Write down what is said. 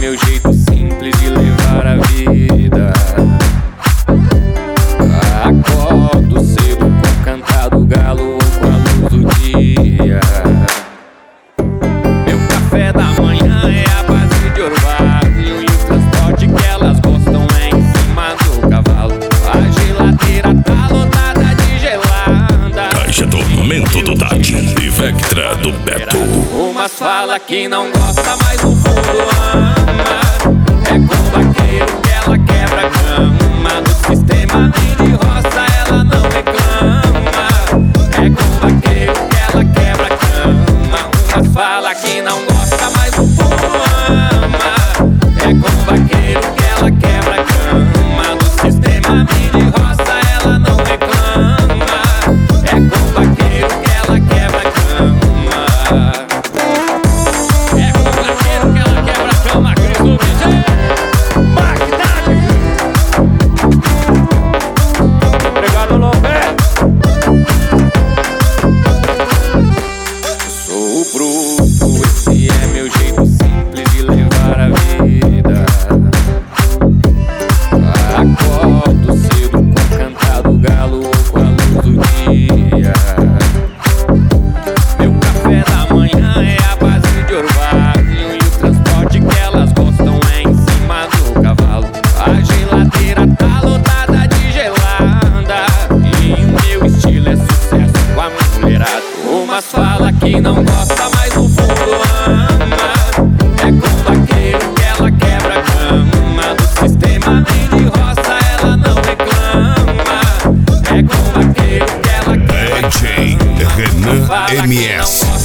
meu jeito simples de levar a vida. Acordo cedo com o cantar do galo ou com a luz do dia. Meu café da manhã é a base de orvalho, e o transporte que elas gostam é em cima do cavalo. A geladeira tá lotada de gelada. Caixa Tormento do Tati e Vectra do Beto. Umas fala que não gosta, mas no fundo ama. É com o vaqueiro que ela quebra a cama. Do sistema de roça ela não reclama. É com o vaqueiro que ela quebra a cama. Umas fala que não gosta, mas no fundo ama. É com o vaqueiro que ela quebra a cama. Do sistema de roça ela não reclama. É com o vaqueiro que ela quebra a cama. É com o vaqueiro que ela quebra a cama. Cris do DJ Magnate. Obrigado, Lopé. Sou bruto, esse é meu jeito simples de levar a vida. Acordo cedo com o cantar do galo ou com a luz do dia. Meu café da manhã é a base de orvalho, e o transporte que elas gostam é em cima do cavalo. A geladeira tá lotada de gelada, e o meu estilo é sucesso com a mulherada. Umas fala que não gosta, mas no fundo ama. É com o vaqueiro que ela quebra a cama. Do sistema de roça ela não reclama. É com o vaqueiro que ela quebra a cama. DJ Renan MS.